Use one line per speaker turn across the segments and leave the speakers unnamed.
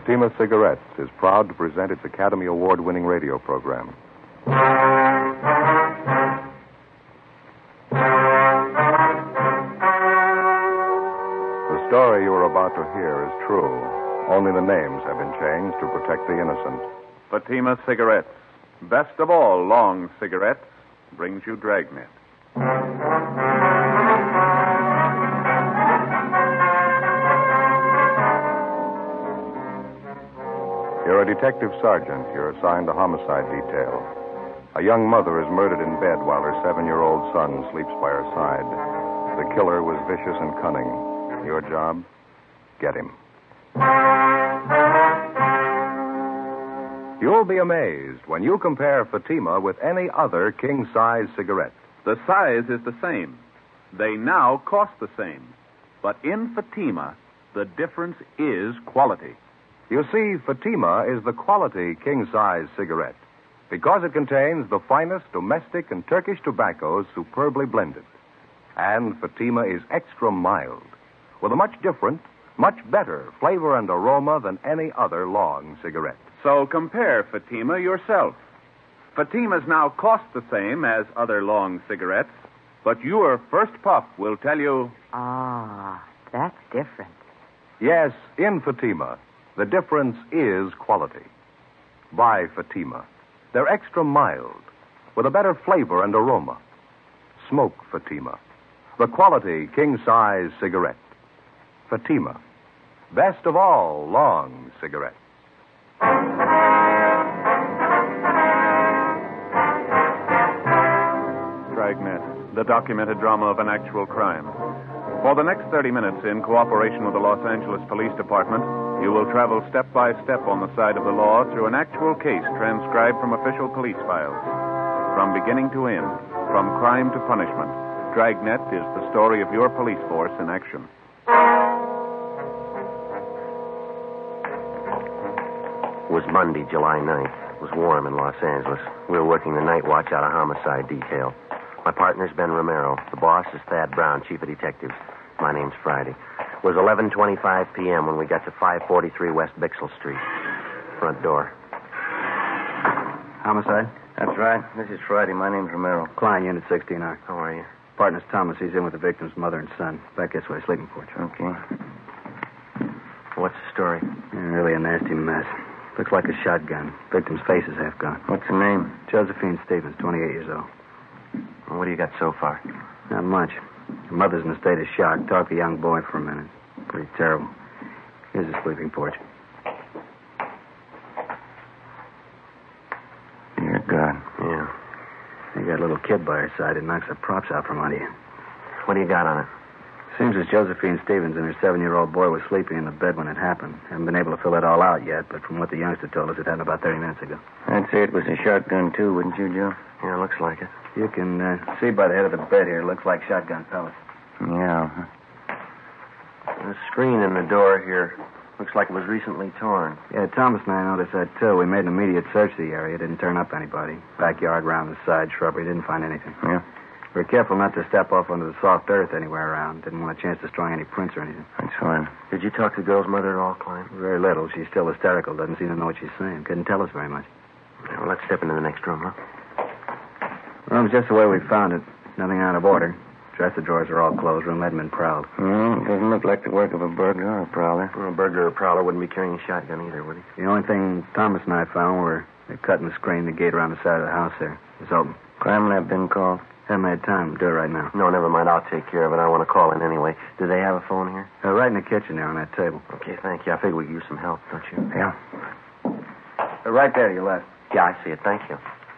Fatima Cigarettes is proud to present its Academy Award-winning radio program. The story you are about to hear is true. Only the names have been changed to protect the innocent.
Fatima Cigarettes, best of all long cigarettes, brings you Dragnet.
You're a detective sergeant. You're assigned to homicide detail. A young mother is murdered in bed while her 7-year-old son sleeps by her side. The killer was vicious and cunning. Your job? Get him. You'll be amazed when you compare Fatima with any other king-size cigarette.
The size is the same. They now cost the same. But in Fatima, the difference is quality.
You see, Fatima is the quality king-size cigarette because it contains the finest domestic and Turkish tobaccos superbly blended. And Fatima is extra mild with a much different, much better flavor and aroma than any other long cigarette.
So compare Fatima yourself. Fatimas now cost the same as other long cigarettes, but your first puff will tell you...
Ah, that's different.
Yes, in Fatima, the difference is quality. Buy Fatima. They're extra mild, with a better flavor and aroma. Smoke Fatima, the quality king-size cigarette. Fatima, best of all long cigarettes.
Dragnet, the documented drama of an actual crime. For the next 30 minutes, in cooperation with the Los Angeles Police Department, you will travel step by step on the side of the law through an actual case transcribed from official police files. From beginning to end, from crime to punishment, Dragnet is the story of your police force in action.
It was Monday, July 9th. It was warm in Los Angeles. We were working the night watch out of homicide detail. My partner's Ben Romero. The boss is Thad Brown, chief of detectives. My name's Friday. It was 11:25 p.m. when we got to 543 West Bixel Street. Front door.
Homicide?
That's right. This is Friday. My name's Romero.
Klein, Unit 16R.
How are you?
Partner's Thomas. He's in with the victim's mother and son. Back this way, sleeping porch.
Okay.
What's the story?
Really a nasty mess. Looks like a shotgun. Victim's face is half gone.
What's the name?
Josephine Stevens, 28 years old.
What do you got so far?
Not much. Her mother's in a state of shock. Talked to the young boy for a minute. Pretty terrible. Here's the sleeping porch.
Dear God.
Yeah.
You got a little kid by her side. It knocks the props out from under you.
What do you got on it?
Seems as Josephine Stevens and her 7-year-old boy was sleeping in the bed when it happened. Haven't been able to fill it all out yet, but from what the youngster told us, it happened about 30 minutes ago.
I'd say it was a shotgun, too, wouldn't you, Joe?
Yeah, looks like it.
You can see by the head of the bed here. It looks like shotgun pellets.
Yeah.
The screen in the door here looks like it was recently torn.
Yeah, Thomas and I noticed that, too. We made an immediate search of the area. Didn't turn up anybody. Backyard, around the side, shrubbery. Didn't find anything.
Yeah.
We were careful not to step off onto the soft earth anywhere around. Didn't want a chance destroying any prints or anything.
That's fine.
Did you talk to the girl's mother at all, Klein?
Very little. She's still hysterical. Doesn't seem to know what she's saying. Couldn't tell us very much.
Yeah, well, let's step into the next room, huh?
Room's just the way we found it. Nothing out of order. Dresser drawers are all closed. Room hadn't been prowled.
Doesn't look like the work of a burglar or a prowler.
Well, a burglar or prowler wouldn't be carrying a shotgun either, would he?
The only thing Thomas and I found were a cut in the screen, the gate around the side of the house there. It's open.
Crime lab been called.
Haven't had time to do it right now.
No, never mind. I'll take care of it. I want to call in anyway. Do they have a phone here?
Right in the kitchen there on that table.
Okay, thank you. I figure we could use some help, don't you?
Yeah.
Right there to your left.
Yeah, I see it. Thank you.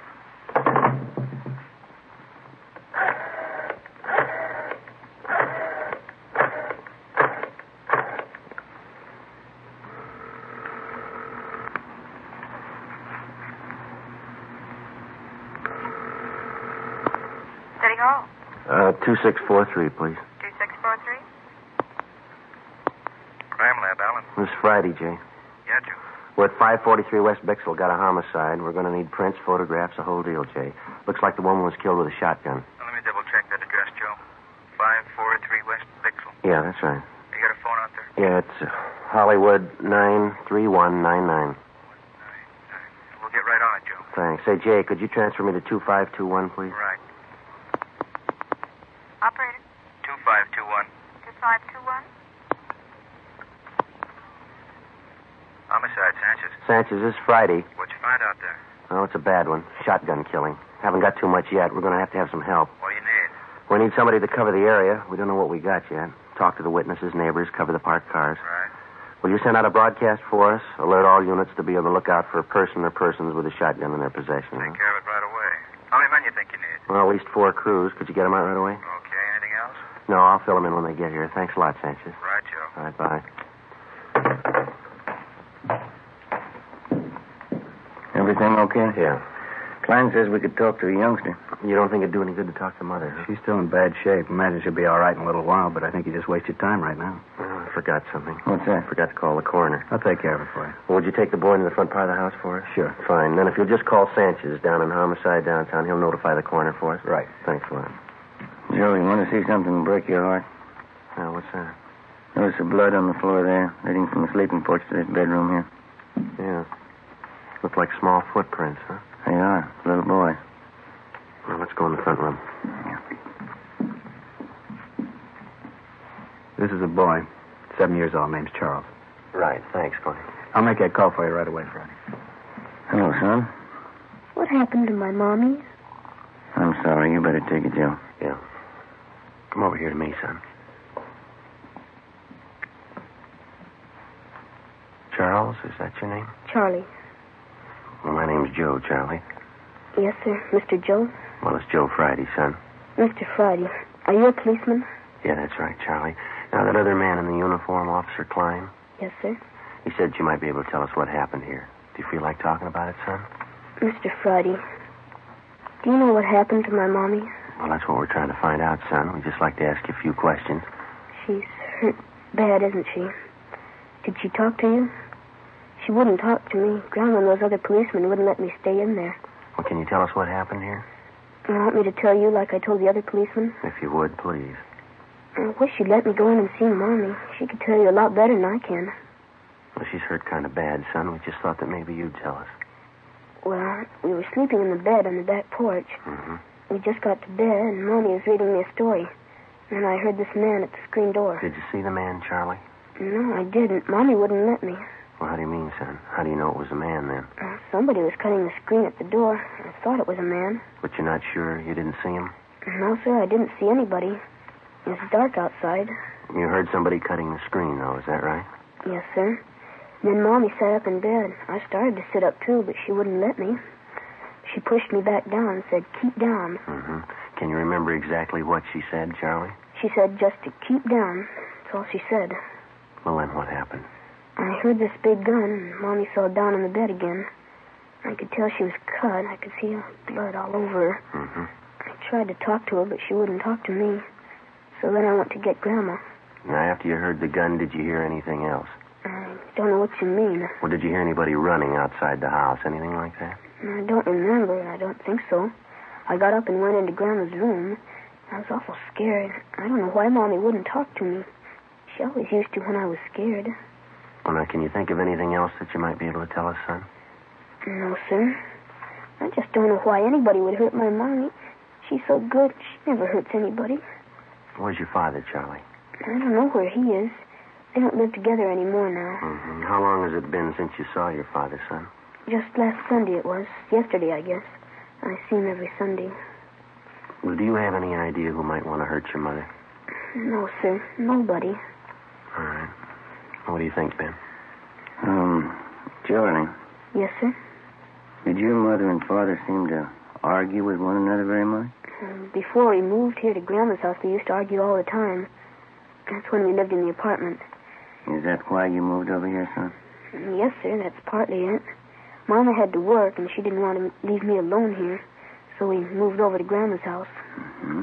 City Hall.
2643, please.
2643. Crime Lab, Alan.
This is Friday, Jay.
Yeah, Joe.
We're at 543 West Bixel. Got a homicide. We're going to need prints, photographs, the whole deal, Jay. Looks like the woman was killed with a shotgun.
Now, let me double check that address, Joe. 543 West Bixel.
Yeah, that's right.
You got a phone out there?
Yeah, it's Hollywood 93199.
We'll get right on it, Joe.
Thanks. Say, Jay, could you transfer me to 2521, please?
Right.
Operator,
2521.
2521.
Homicide, Sanchez.
Sanchez, this is Friday.
What'd you find out there?
Oh, it's a bad one. Shotgun killing. Haven't got too much yet. We're going to have some help.
What do you need?
We need somebody to cover the area. We don't know what we got yet. Talk to the witnesses, neighbors, cover the parked cars.
Right.
Will you send out a broadcast for us? Alert all units to be able to look out for a person or persons with a shotgun in their possession.
Take care of it right away. How many men you think you need?
Well, at least 4 crews. Could you get them out right away?
Okay, anything else?
No, I'll fill them in when they get here. Thanks a lot, Sanchez.
Right, Joe.
All right, bye.
Everything okay?
Yeah.
Klein says we could talk to the youngster.
You don't think it'd do any good to talk to Mother, huh?
She's still in bad shape. Imagine she'll be all right in a little while, but I think you just wasted time right now.
Oh, I forgot something.
What's that?
I forgot to call the coroner.
I'll take care of it for you.
Well, would you take the boy into the front part of the house for us?
Sure.
Fine. Then if you'll just call Sanchez down in Homicide downtown, he'll notify the coroner for us.
Right.
Thanks a lot.
Joe, you want to see something break your heart?
Oh, what's that?
Notice the blood on the floor there, leading from the sleeping porch to this bedroom here.
Yeah. Look like small footprints, huh?
They are. Little boy.
Well, let's go in the front room.
This is a boy, 7 years old, name's Charles.
Right. Thanks, Clay.
I'll make that call for you right away, Friday.
Hello, son.
What happened to my mommy?
I'm sorry. You better take it, Joe.
Yeah. Come over here to me, son. Charles, is that your name?
Charlie.
Well, my name's Joe, Charlie.
Yes, sir. Mr. Joe?
Well, it's Joe Friday, son.
Mr. Friday. Are you a policeman?
Yeah, that's right, Charlie. Now, that other man in the uniform, Officer Klein,
Yes, sir.
he said you might be able to tell us what happened here. Do you feel like talking about it, son?
Mr. Friday, do you know what happened to my mommy?
Well, that's what we're trying to find out, son. We'd just like to ask you a few questions.
She's hurt bad, isn't she? Did she talk to you? She wouldn't talk to me. Grandma and those other policemen wouldn't let me stay in there.
Well, can you tell us what happened here?
You want me to tell you like I told the other policemen?
If you would, please.
I wish you'd let me go in and see Mommy. She could tell you a lot better than I can.
Well, she's hurt kind of bad, son. We just thought that maybe you'd tell us.
Well, we were sleeping in the bed on the back porch.
Mm-hmm.
We just got to bed, and Mommy was reading me a story. And I heard this man at the screen door.
Did you see the man, Charlie?
No, I didn't. Mommy wouldn't let me.
Well, how do you mean, son? How do you know it was a man, then?
Somebody was cutting the screen at the door. I thought it was a man.
But you're not sure you didn't see him?
No, sir, I didn't see anybody. It's dark outside.
You heard somebody cutting the screen, though, is that right?
Yes, sir. Then Mommy sat up in bed. I started to sit up, too, but she wouldn't let me. She pushed me back down and said, "Keep down."
Mm-hmm. Can you remember exactly what she said, Charlie?
She said just to keep down. That's all she said.
Well, then what happened?
I heard this big gun, and Mommy fell down in the bed again. I could tell she was cut. I could see blood all over her.
Mm-hmm.
I tried to talk to her, but she wouldn't talk to me. So then I went to get Grandma.
Now, after you heard the gun, did you hear anything else?
I don't know what you mean.
Well, did you hear anybody running outside the house? Anything like that?
I don't remember. I don't think so. I got up and went into Grandma's room. I was awful scared. I don't know why Mommy wouldn't talk to me. She always used to when I was scared.
Well, now, can you think of anything else that you might be able to tell us, son?
No, sir. I just don't know why anybody would hurt my Mommy. She's so good. She never hurts anybody.
Where's your father, Charlie?
I don't know where he is. They don't live together anymore now.
Mm-hmm. How long has it been since you saw your father, son?
Just last Sunday it was. Yesterday, I guess. I see him every Sunday.
Well, do you have any idea who might want to hurt your mother?
No, sir. Nobody.
All right. What do you think, Ben?
Charlie,
Yes, sir?
did your mother and father seem to argue with one another very much?
Before we moved here to Grandma's house, we used to argue all the time. That's when we lived in the apartment.
Is that why you moved over here, son?
Yes, sir, that's partly it. Mama had to work, and she didn't want to leave me alone here, so we moved over to Grandma's house.
Mm-hmm.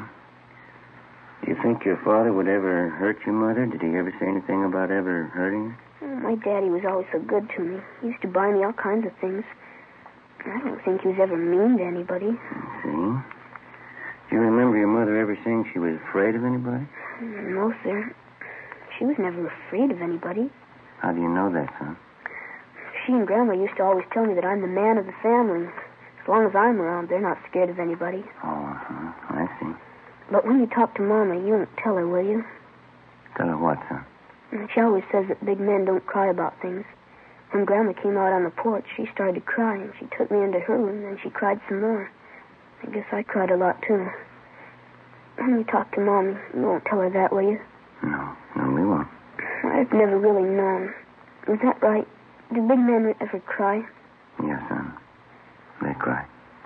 Do you think your father would ever hurt your mother? Did he ever say anything about ever hurting her?
My daddy was always so good to me. He used to buy me all kinds of things. I don't think he was ever mean to anybody.
I see. Do you remember your mother ever saying she was afraid of anybody?
No, sir. She was never afraid of anybody.
How do you know that, son?
She and Grandma used to always tell me that I'm the man of the family. As long as I'm around, they're not scared of anybody.
Oh, I see.
But when you talk to Mama, you won't tell her, will you?
Tell her what, son?
She always says that big men don't cry about things. When Grandma came out on the porch, she started to cry, and she took me into her room, and she cried some more. I guess I cried a lot, too. When you talk to Mom, you won't tell her that, will you?
No, we won't.
I've never really known. Is that right? Do big men ever cry?
Yes, son. They cry.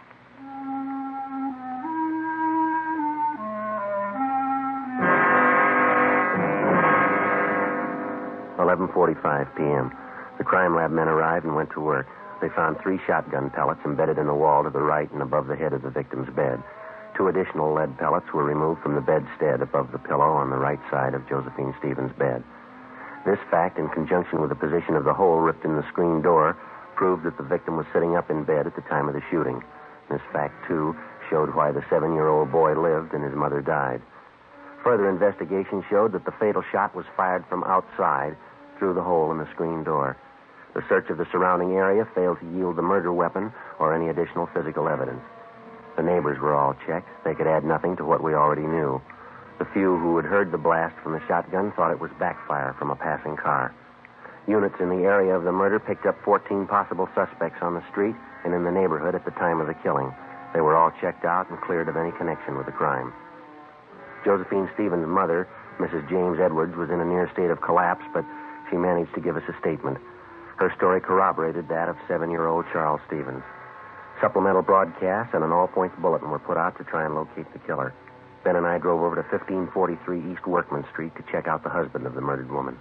$11:45 p.m. The crime lab men arrived and went to work. They found 3 shotgun pellets embedded in the wall to the right and above the head of the victim's bed. 2 additional lead pellets were removed from the bedstead above the pillow on the right side of Josephine Stevens' bed. This fact, in conjunction with the position of the hole ripped in the screen door, proved that the victim was sitting up in bed at the time of the shooting. This fact, too, showed why the 7-year-old boy lived and his mother died. Further investigation showed that the fatal shot was fired from outside through the hole in the screen door. The search of the surrounding area failed to yield the murder weapon or any additional physical evidence. The neighbors were all checked. They could add nothing to what we already knew. The few who had heard the blast from the shotgun thought it was backfire from a passing car. Units in the area of the murder picked up 14 possible suspects on the street and in the neighborhood at the time of the killing. They were all checked out and cleared of any connection with the crime. Josephine Stevens' mother, Mrs. James Edwards, was in a near state of collapse, but she managed to give us a statement. Her story corroborated that of 7-year-old Charles Stevens. Supplemental broadcasts and an all-points bulletin were put out to try and locate the killer. Ben and I drove over to 1543 East Workman Street to check out the husband of the murdered woman.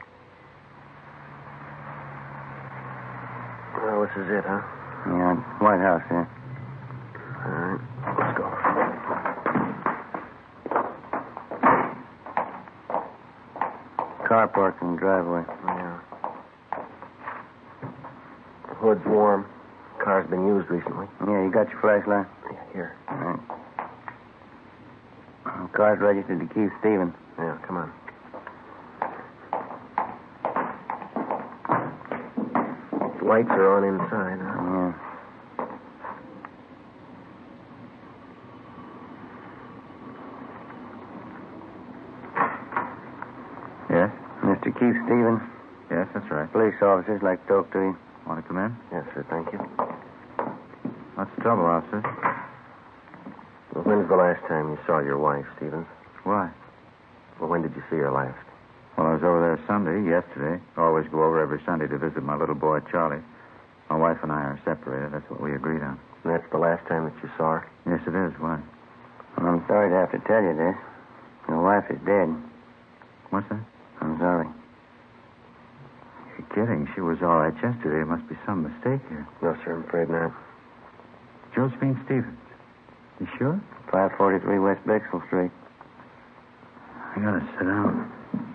Well, this is it, huh?
Yeah, White House here.
All right, let's go.
Car parked in the driveway.
Yeah. The hood's warm. Car's been used recently.
Yeah, you got your flashlight?
Yeah, here.
All right. Car's registered to Keith Stevens.
Yeah, come on. Lights are on inside, huh?
Yeah. Yes? Mr. Keith Stevens?
Yes, that's right.
Police officers like to talk to you.
Want to come in?
Yes, sir, thank you.
What's the trouble, officer?
Well, when's the last time you saw your wife, Stevens?
Why?
Well, when did you see her last?
Well, I was over there Sunday, yesterday. Always go over every Sunday to visit my little boy, Charlie. My wife and I are separated. That's what we agreed on.
And that's the last time that you saw her?
Yes, it is. Why?
Well, I'm sorry to have to tell you this. Your wife is dead.
What's that?
I'm sorry.
You're kidding. She was all right yesterday. There must be some mistake here.
No, sir, I'm afraid not.
Josephine Stevens. You sure?
543 West Bixel Street.
I gotta sit down.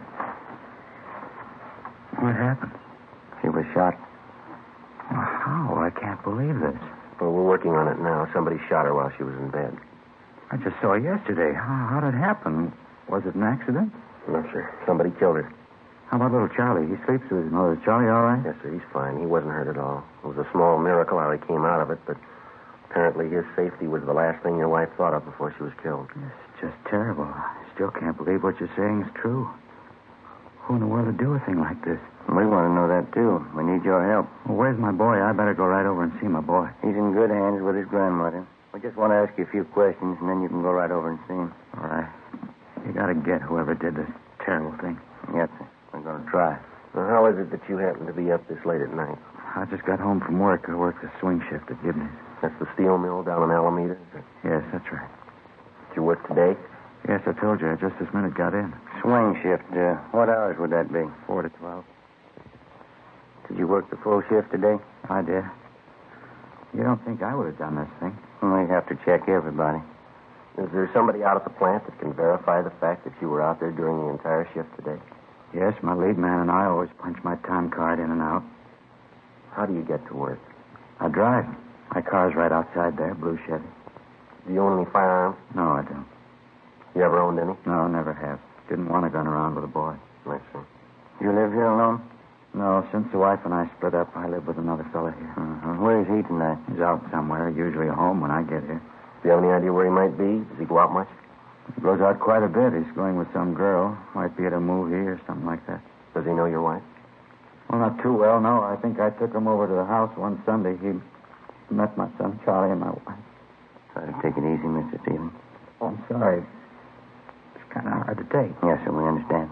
What happened?
She was shot.
Well, how? I can't believe this.
Well, we're working on it now. Somebody shot her while she was in bed.
I just saw her yesterday. How did it happen? Was it an accident?
No, sir. Somebody killed her.
How about little Charlie? He sleeps with his mother. Is Charlie all right?
Yes, sir. He's fine. He wasn't hurt at all. It was a small miracle how he came out of it, but apparently his safety was the last thing your wife thought of before she was killed.
It's just terrible. I still can't believe what you're saying is true. Who in the world would do a thing like this?
We want to know that, too. We need your help.
Well, where's my boy? I better go right over and see my boy.
He's in good hands with his grandmother. We just want to ask you a few questions, and then you can go right over and see him.
All right. You gotta get whoever did this terrible thing.
Yes, sir. We're going to try.
Well, how is it that you happen to be up this late at night?
I just got home from work. I worked the swing shift at Gibney's.
That's the steel mill down in Alameda?
Yes, that's right.
Did you work today?
Yes, I told you. I just this minute got in.
Swing shift. What hours would that be?
4 to 12.
Did you work the full shift today?
I did. You don't think I would have done this thing?
We'd have to check everybody.
Is there somebody out at the plant that can verify the fact that you were out there during the entire shift today?
Yes, my lead man and I always punch my time card in and out.
How do you get to work?
I drive. My car's right outside there, blue Chevy.
Do you own any firearms?
No, I don't.
You ever owned any?
No, never have. Didn't want a gun around with a boy.
I see.
You live here alone?
No, since the wife and I split up, I live with another fella here.
Where is he tonight?
He's out somewhere, usually home when I get here.
Do you have any idea where he might be? Does he go out much?
He goes out quite a bit. He's going with some girl. Might be at a movie or something like that.
Does he know your wife?
Well, not too well, no. I think I took him over to the house one Sunday. He met my son Charlie and my wife.
Try to take it easy, Mr. Stevens.
Oh, I'm sorry. It's kind of hard to take.
Yes, sir, we understand.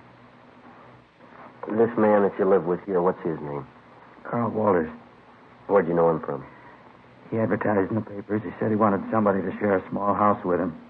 This man that you live with here, what's his name?
Carl Walters.
Where'd you know him from?
He advertised in the papers. He said he wanted somebody to share a small house with him.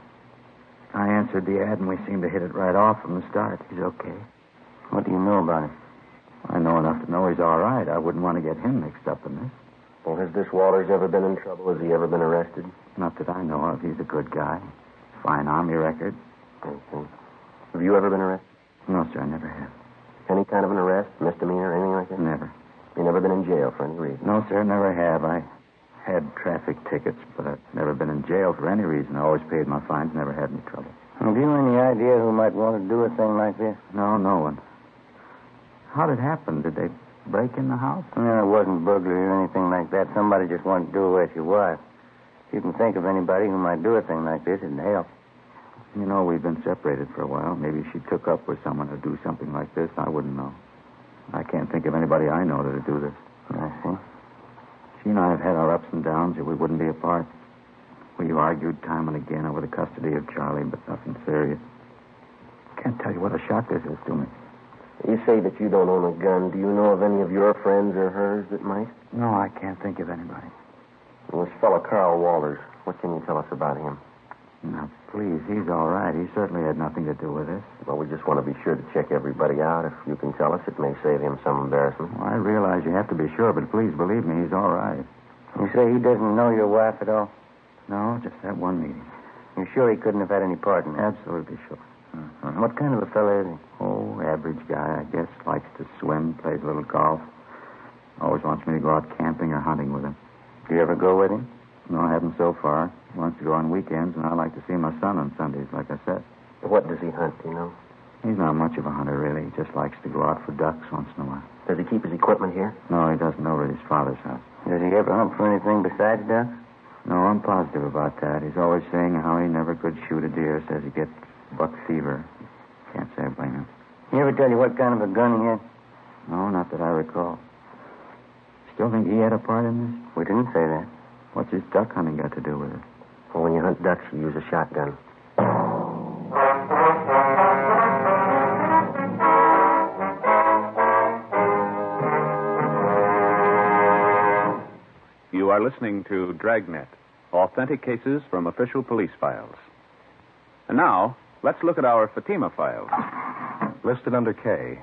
I answered the ad, and we seemed to hit it right off from the start. He's okay.
What do you know about him?
I know enough to know he's all right. I wouldn't want to get him mixed up in this.
Well, has this Walters ever been in trouble? Has he ever been arrested?
Not that I know of. He's a good guy. Fine Army record.
Okay. Have you ever been arrested?
No, sir, I never have.
Any kind of an arrest, misdemeanor, anything like that?
Never.
You never been in jail for any reason?
No, sir, never have. I had traffic tickets, but I've never been in jail for any reason. I always paid my fines, never had any trouble.
Have you any idea who might want to do a thing like this?
No, no one. How did it happen? Did they break in the house?
No, it wasn't burglary or anything like that. Somebody just wanted to do away with your wife. If you can think of anybody who might do a thing like this, it'd help.
You know, we've been separated for a while. Maybe she took up with someone to do something like this. I wouldn't know. I can't think of anybody I know that'd do this.
I see.
She and I have had our ups and downs, or we wouldn't be apart. We've argued time and again over the custody of Charlie, but nothing serious. Can't tell you what a shock this is to me.
You say that you don't own a gun. Do you know of any of your friends or hers that might?
No, I can't think of anybody.
Well, this fellow Carl Walters, what can you tell us about him?
Now, please, he's all right. He certainly had nothing to do with this.
Well, we just want to be sure to check everybody out. If you can tell us, it may save him some embarrassment.
Well, I realize you have to be sure, but please believe me, he's all right.
You say he doesn't know your wife at all?
No, just that one meeting.
You're sure he couldn't have had any part in it?
Absolutely sure.
What kind of a fellow is he?
Oh, average guy, I guess. Likes to swim, plays a little golf. Always wants me to go out camping or hunting with him.
Do you ever go with him?
No, I haven't so far. He wants to go on weekends, and I like to see my son on Sundays, like I said.
What does he hunt, do you know?
He's not much of a hunter, really. He just likes to go out for ducks once in a while.
Does he keep his equipment here?
No, he doesn't over at his father's house.
Does he ever hunt for anything besides ducks?
No, I'm positive about that. He's always saying how he never could shoot a deer. Says he gets buck fever. Can't say I blame him.
He ever tell you what kind of a gun he had?
No, not that I recall. Still think he had a part in this?
We didn't say that.
What's his duck hunting got to do with it?
Well, when you hunt ducks, you use a shotgun.
You are listening to Dragnet, authentic cases from official police files. And now, let's look at our Fatima files.
Listed under K.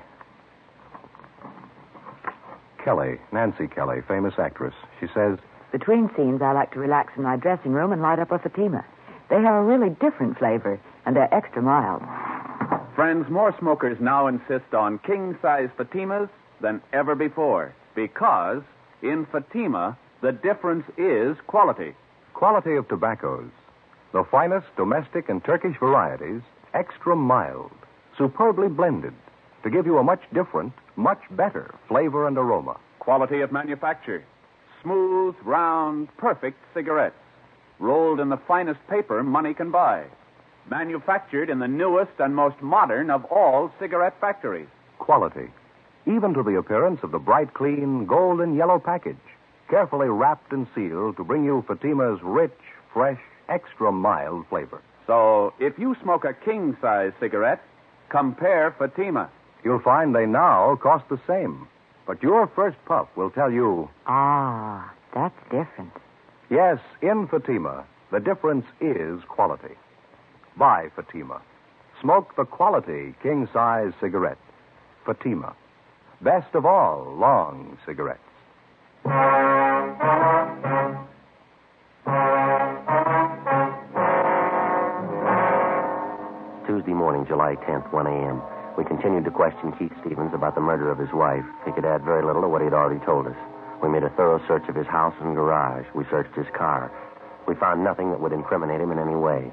Kelly, Nancy Kelly, famous actress. She says,
Between scenes, I like to relax in my dressing room and light up a Fatima. They have a really different flavor, and they're extra mild.
Friends, more smokers now insist on king-size Fatimas than ever before, because in Fatima, the difference is quality.
quality of tobaccos. The finest domestic and Turkish varieties, extra mild, superbly blended, to give you a much different, much better flavor and aroma.
Quality of manufacture. Smooth, round, perfect cigarettes. Rolled in the finest paper money can buy. Manufactured in the newest and most modern of all cigarette factories.
Quality, even to the appearance of the bright, clean, gold and yellow package, carefully wrapped and sealed to bring you Fatima's rich, fresh, extra mild flavor.
So, if you smoke a king-size cigarette, compare Fatima.
You'll find they now cost the same. But your first puff will tell you,
Ah, that's different.
yes, in Fatima, the difference is quality. Buy Fatima. Smoke the quality king-size cigarette. Fatima. Best of all long cigarettes.
Tuesday morning, July 10th, 1 a.m. We continued to question Keith Stevens about the murder of his wife. He could add very little to what he'd already told us. We made a thorough search of his house and garage. We searched his car. We found nothing that would incriminate him in any way.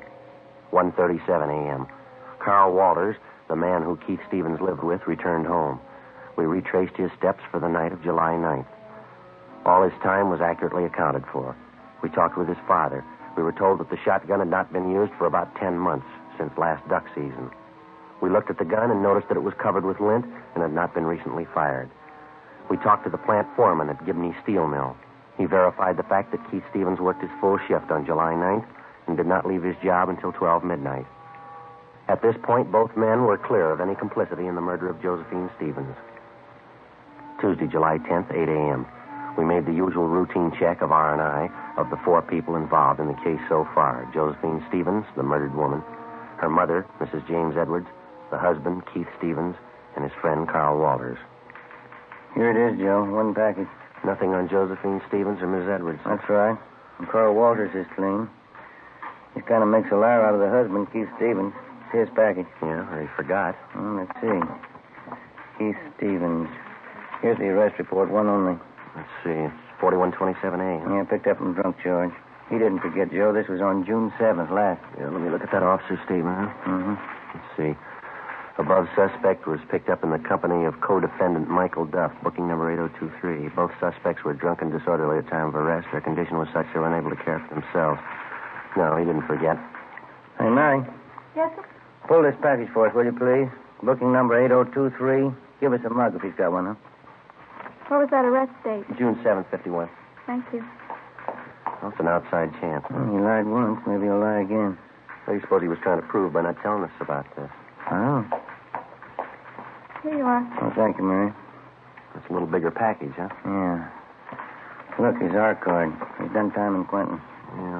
1:37 a.m. Carl Walters, the man who Keith Stevens lived with, returned home. We retraced his steps for the night of July 9th. All his time was accurately accounted for. We talked with his father. We were told that the shotgun had not been used for about 10 months, since last duck season. We looked at the gun and noticed that it was covered with lint and had not been recently fired. We talked to the plant foreman at Gibney Steel Mill. He verified the fact that Keith Stevens worked his full shift on July 9th and did not leave his job until 12 midnight. At this point, both men were clear of any complicity in the murder of Josephine Stevens. Tuesday, July 10th, 8 a.m. We made the usual routine check of R&I of the 4 people involved in the case so far. Josephine Stevens, the murdered woman, her mother, Mrs. James Edwards, the husband, Keith Stevens, and his friend, Carl Walters.
Here it is, Joe. One package.
Nothing on Josephine Stevens or Miss Edwards.
That's right. And Carl Walters is clean. He kind of makes a liar out of the husband, Keith Stevens. It's his package.
Yeah, or he forgot.
Let's see. Keith Stevens. Here's the arrest report, one only.
Let's see. It's 4127A.
Yeah, picked up from drunk charge. He didn't forget, Joe. This was on June 7th last.
Yeah, let me look at that officer's statement, huh?
Mm-hmm.
Let's see. Above suspect was picked up in the company of co-defendant Michael Duff, booking number 8023. Both suspects were drunk and disorderly at time of arrest. Their condition was such they were unable to care for themselves. No, he didn't forget.
Hey, Mary.
Yes, sir?
Pull this package for us, will you, please? Booking number 8023. Give us a mug if he's got one, huh?
What was that arrest date?
June 7th, 51.
Thank you.
Well, it's an outside chance.
Well, he lied once. Maybe he'll lie again.
What do you suppose he was trying to prove by not telling us about this?
Oh.
Here you are.
Oh, thank you, Mary.
It's a little bigger package, huh?
Yeah. Look, his R card. He's done time in Quentin.
Yeah.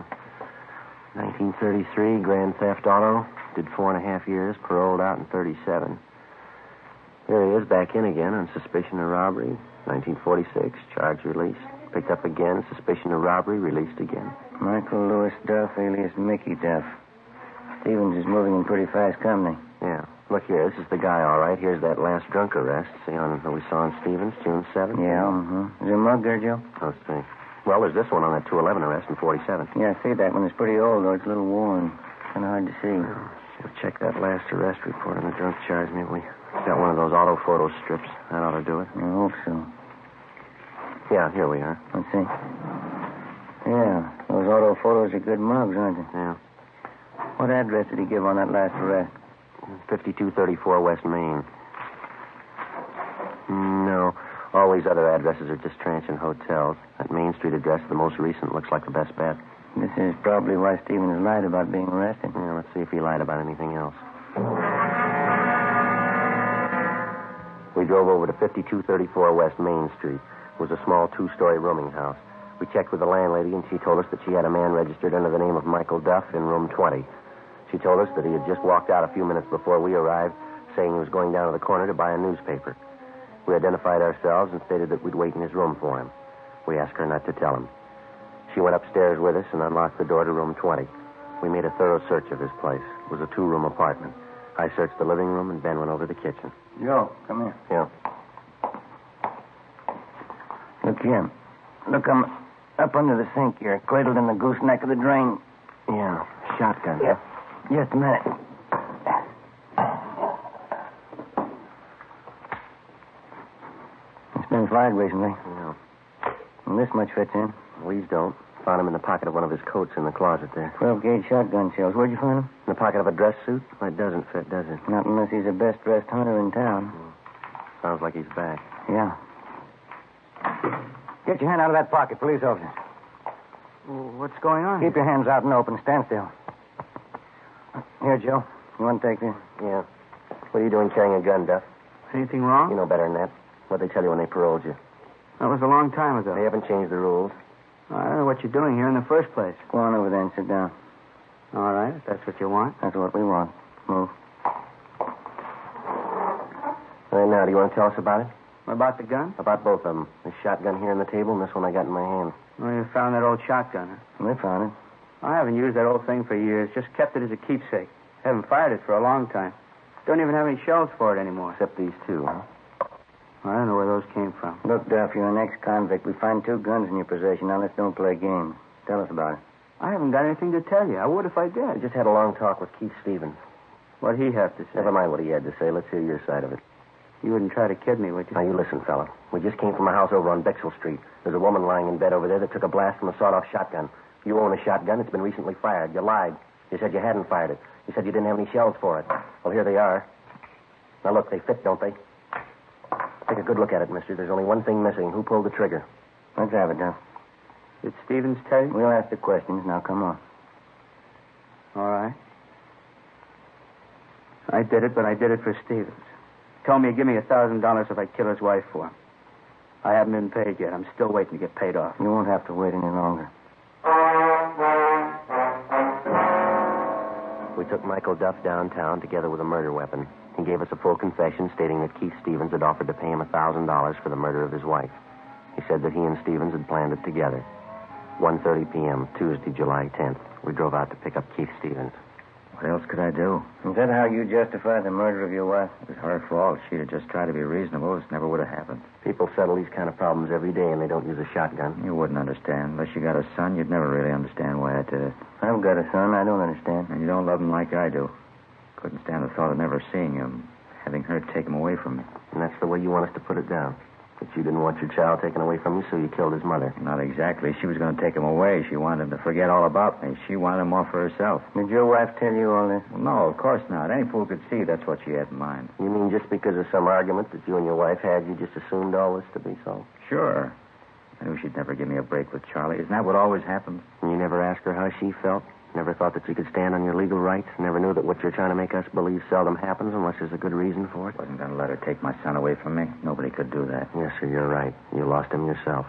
1933, Grand Theft Auto. Did 4.5 years, paroled out in 37. There he is, back in again on suspicion of robbery. 1946, charge released. Picked up again, suspicion of robbery, released again.
Michael Lewis Duff, alias Mickey Duff. Stevens is moving in pretty fast company.
Yeah. Look here, this is the guy, all right. Here's that last drunk arrest. See on that we saw on Stevens, June 7th?
Yeah, mm-hmm. Is there a mug there, Joe?
Let's see. Well, there's this one on that 211 arrest in 47.
Yeah, I see that one. It's pretty old, though. It's a little worn. Kind of hard to see.
We'll check that last arrest report on the drunk charge. Maybe we got one of those auto photo strips. That ought to do it.
I hope so.
Yeah, here we are.
Let's see. Yeah, those auto photos are good mugs, aren't they?
Yeah.
What address did he give on that last arrest?
5234 West Main. No. All these other addresses are just transient hotels. That Main Street address, the most recent, looks like the best bet.
This is probably why Stevens lied about being arrested.
Yeah, let's see if he lied about anything else. We drove over to 5234 West Main Street. It was a small 2-story rooming house. We checked with the landlady, and she told us that she had a man registered under the name of Michael Duff in room 20. She told us that he had just walked out a few minutes before we arrived, saying he was going down to the corner to buy a newspaper. We identified ourselves and stated that we'd wait in his room for him. We asked her not to tell him. She went upstairs with us and unlocked the door to room 20. We made a thorough search of his place. It was a 2-room apartment. I searched the living room, and Ben went over to the kitchen.
Joe, come here.
Yeah.
Look here. Look, I'm up under the sink here, cradled in the gooseneck of the drain.
Yeah, shotgun.
Yeah. Just a minute. It's been fired recently.
Yeah.
And this much fits in.
These don't. Found him in the pocket of one of his coats in the closet there.
12-gauge shotgun shells. Where'd you find them?
In the pocket of a dress suit? Well, it doesn't fit, does it?
Not unless he's the best-dressed hunter in town.
Sounds like he's back.
Yeah. Get your hand out of that pocket, police officer.
What's going on?
Keep your hands out and open. Stand still. Here, Joe. You want to take this?
Yeah. What are you doing carrying a gun, Duff?
Anything wrong?
You know better than that. What'd they tell you when they paroled you?
That was a long time ago.
They haven't changed the rules.
I don't know what you're doing here in the first place.
Go on over there and sit down.
All right, if that's what you want.
That's what we want. Move.
Right now, do you want to tell us about it?
About the gun?
About both of them. This shotgun here on the table and this one I got in my hand.
Well, you found that old shotgun, huh?
We found it.
I haven't used that old thing for years. Just kept it as a keepsake. Haven't fired it for a long time. Don't even have any shells for it anymore.
Except these two, huh?
I don't know where those came from.
Look, Duff, you're an ex-convict. We find 2 guns in your possession. Now let's don't play games. Tell us about it.
I haven't got anything to tell you. I would if I
I
did.
just had a long talk with Keith Stevens.
What'd he have to say?
Never mind what he had to say. Let's hear your side of it.
You wouldn't try to kid me, would you?
Now, you listen, fella. We just came from a house over on Bexell Street. There's a woman lying in bed over there that took a blast from a sawed-off shotgun. You own a shotgun. It's been recently fired. You lied. You said you hadn't fired it. You said you didn't have any shells for it. Well, here they are. Now, look, they fit, don't they? Take a good look at it, mister. There's only one thing missing. Who pulled the trigger?
Let's have it, Doc.
Did Stevens tell you?
We'll ask the questions. Now, come on.
All right. I did it, but I did it for Stevens. Told me he'd give me $1,000 if I kill his wife for him. I haven't been paid yet. I'm still waiting to get paid off.
You won't have to wait any longer.
We took Michael Duff downtown together with a murder weapon. He gave us a full confession stating that Keith Stevens had offered to pay him $1,000 for the murder of his wife. He said that he and Stevens had planned it together. 1:30 p.m., Tuesday, July 10th. We drove out to pick up Keith Stevens.
What else could I do?
Is that how you justify the murder of your wife?
It was her fault. She'd have just tried to be reasonable. This never would have happened.
People settle these kind of problems every day, and they don't use a shotgun.
You wouldn't understand. Unless you got a son, you'd never really understand why I did it.
I've got a son. I don't understand.
And you don't love him like I do. Couldn't stand the thought of never seeing him, having her take him away from me.
And that's the way you want us to put it down. That you didn't want your child taken away from you, so you killed his mother.
Not exactly. She was going to take him away. She wanted him to forget all about me. She wanted him off for herself.
Did your wife tell you all this?
Well, no, of course not. Any fool could see that's what she had in mind.
You mean just because of some argument that you and your wife had, you just assumed all this to be so?
Sure. I knew she'd never give me a break with Charlie. Isn't that what always happens?
And you never asked her how she felt? Never thought that you could stand on your legal rights? Never knew that what you're trying to make us believe seldom happens unless there's a good reason for it?
Wasn't going to let her take my son away from me. Nobody could do that.
Yes, sir, you're right. You lost him yourself.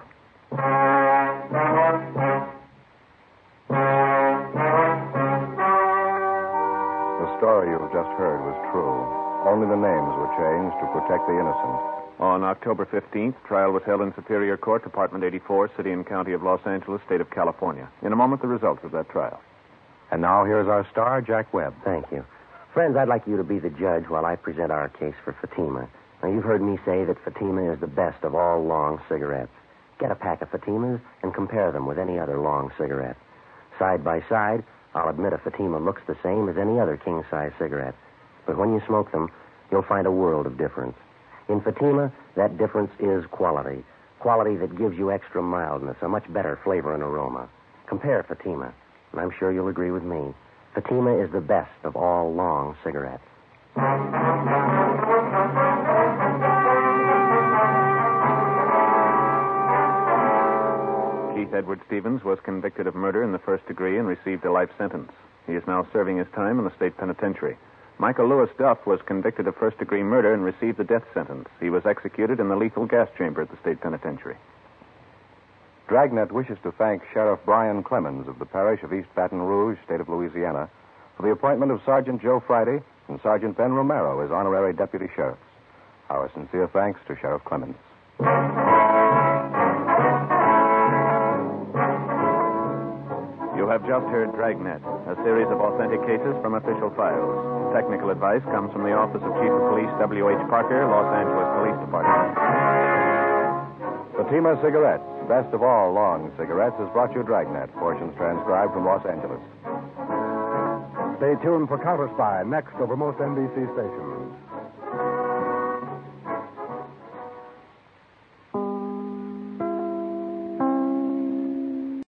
The story you've just heard was true. Only the names were changed to protect the innocent.
On October 15th, trial was held in Superior Court, Department 84, City and County of Los Angeles, State of California. In a moment, the results of that trial.
And now here's our star, Jack Webb.
Thank you. Friends, I'd like you to be the judge while I present our case for Fatima. Now, you've heard me say that Fatima is the best of all long cigarettes. Get a pack of Fatimas and compare them with any other long cigarette. Side by side, I'll admit a Fatima looks the same as any other king-size cigarette. But when you smoke them, you'll find a world of difference. In Fatima, that difference is quality. Quality that gives you extra mildness, a much better flavor and aroma. Compare Fatima, and I'm sure you'll agree with me. Fatima is the best of all long cigarettes.
Keith Edward Stevens was convicted of murder in the first degree and received a life sentence. He is now serving his time in the state penitentiary. Michael Lewis Duff was convicted of first-degree murder and received the death sentence. He was executed in the lethal gas chamber at the state penitentiary.
Dragnet wishes to thank Sheriff Brian Clemens of the parish of East Baton Rouge, state of Louisiana, for the appointment of Sergeant Joe Friday and Sergeant Ben Romero as honorary deputy sheriffs. Our sincere thanks to Sheriff Clemens.
You have just heard Dragnet, a series of authentic cases from official files. Technical advice comes from the Office of Chief of Police W.H. Parker, Los Angeles Police Department.
Fatima Cigarettes, best of all long cigarettes, has brought you Dragnet, portions transcribed from Los Angeles.
Stay tuned for Counter Spy next over most NBC stations.